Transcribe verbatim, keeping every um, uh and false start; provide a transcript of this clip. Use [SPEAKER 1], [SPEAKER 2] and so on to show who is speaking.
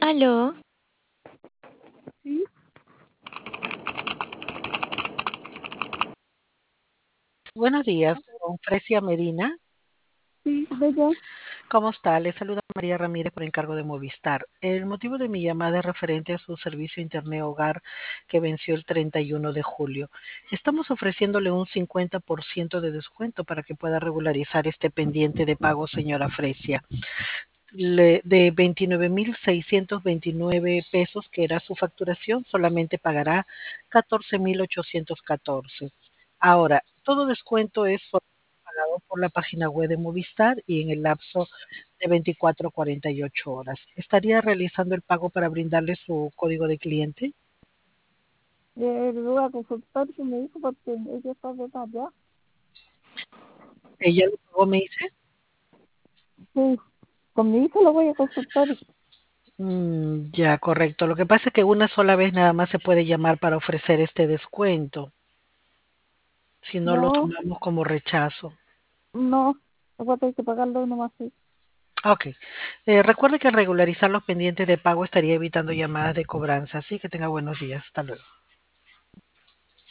[SPEAKER 1] Aló,
[SPEAKER 2] Sí,
[SPEAKER 3] Buenos días, con Fresia Medina.
[SPEAKER 2] sí, soy yo.
[SPEAKER 3] ¿Cómo está? Le saluda María Ramírez por encargo de Movistar. El motivo de mi llamada es referente a su servicio Internet Hogar que venció el treinta y uno de julio. Estamos ofreciéndole un cincuenta por ciento de descuento para que pueda regularizar este pendiente de pago, señora Fresia. Le- de veintinueve mil seiscientos veintinueve pesos, que era su facturación, solamente pagará catorce mil ochocientos catorce. Ahora, todo descuento es pagado por la página web de Movistar y en el lapso de veinticuatro a cuarenta y ocho horas. ¿Estaría realizando el pago para brindarle su código de cliente?
[SPEAKER 2] Eh, le voy a consultar que me dijo porque ella está de allá.
[SPEAKER 3] ¿Ella lo pagó, me dice?
[SPEAKER 2] Sí, con mi hija lo voy a consultar.
[SPEAKER 3] Mm, ya, correcto. Lo que pasa es que una sola vez nada más se puede llamar para ofrecer este descuento, si no lo
[SPEAKER 2] No,
[SPEAKER 3] tomamos como rechazo.
[SPEAKER 2] no, voy a tener que pagarlo nomás. Sí.
[SPEAKER 3] Ok. Eh, recuerde que al regularizar los pendientes de pago estaría evitando llamadas de cobranza. Así que tenga buenos días. Hasta luego.